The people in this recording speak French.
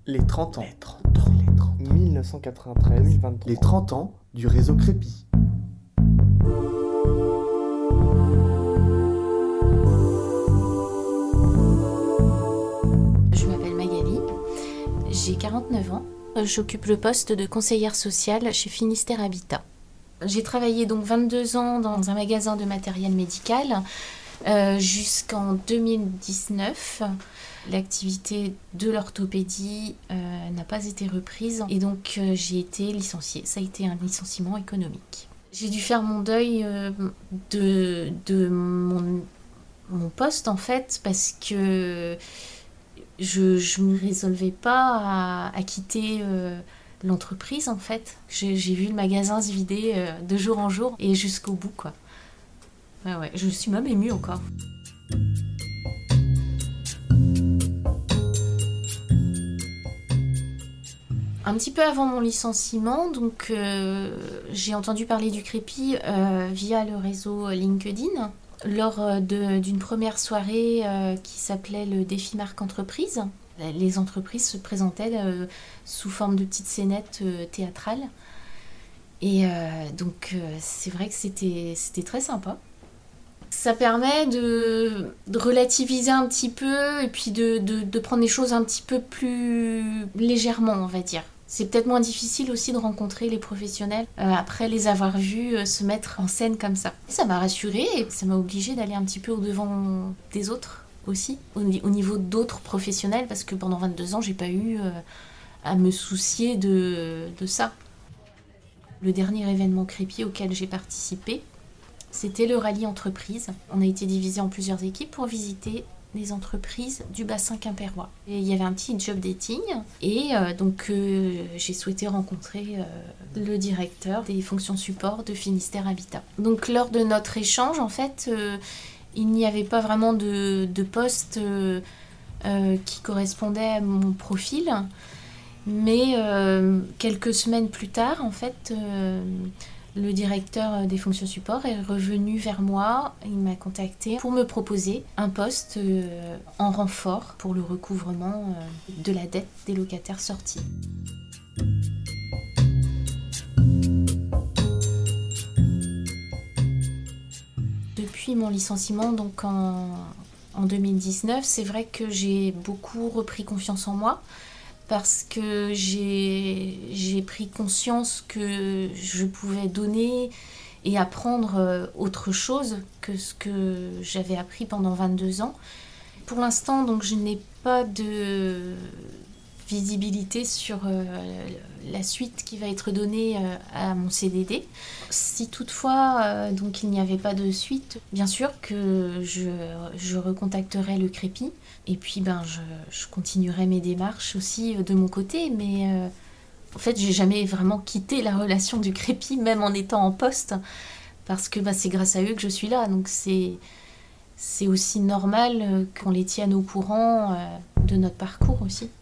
Les 30 ans. 1993-2023. Les 30 ans du réseau Crépi. Je m'appelle Magali, j'ai 49 ans. J'occupe le poste de conseillère sociale chez Finistère Habitat. J'ai travaillé donc 22 ans dans un magasin de matériel médical jusqu'en 2019. L'activité de l'orthopédie n'a pas été reprise et donc j'ai été licenciée. Ça a été un licenciement économique. J'ai dû faire mon deuil de mon poste en fait parce que je ne me résolvais pas à quitter l'entreprise en fait. J'ai vu le magasin se vider de jour en jour et jusqu'au bout quoi. Ouais, je suis même émue encore. Un petit peu avant mon licenciement, donc j'ai entendu parler du Crépi via le réseau LinkedIn lors d'une première soirée qui s'appelait le défi marque entreprise. Les entreprises se présentaient sous forme de petites scénettes théâtrales et donc c'est vrai que c'était très sympa. Ça permet de relativiser un petit peu et puis de prendre les choses un petit peu plus légèrement, on va dire. C'est peut-être moins difficile aussi de rencontrer les professionnels après les avoir vus se mettre en scène comme ça. Ça m'a rassurée et ça m'a obligée d'aller un petit peu au-devant des autres aussi, au niveau d'autres professionnels, parce que pendant 22 ans, j'ai pas eu à me soucier de ça. Le dernier événement Crépi auquel j'ai participé, c'était le rallye entreprise. On a été divisé en plusieurs équipes pour visiter les entreprises du bassin quimpérois. Et il y avait un petit job dating et donc j'ai souhaité rencontrer le directeur des fonctions support de Finistère Habitat. Donc lors de notre échange, en fait, il n'y avait pas vraiment de poste qui correspondait à mon profil, mais quelques semaines plus tard, en fait, le directeur des fonctions support est revenu vers moi, il m'a contacté pour me proposer un poste en renfort pour le recouvrement de la dette des locataires sortis. Depuis mon licenciement donc en 2019, c'est vrai que j'ai beaucoup repris confiance en moi. Parce que j'ai pris conscience que je pouvais donner et apprendre autre chose que ce que j'avais appris pendant 22 ans. Pour l'instant, donc, je n'ai pas de visibilité sur la suite qui va être donnée à mon CDD. Si toutefois donc il n'y avait pas de suite, bien sûr que je recontacterai le Crépi et puis je continuerai mes démarches aussi de mon côté, mais en fait j'ai jamais vraiment quitté la relation du Crépi même en étant en poste parce que c'est grâce à eux que je suis là, donc c'est aussi normal qu'on les tienne au courant de notre parcours aussi.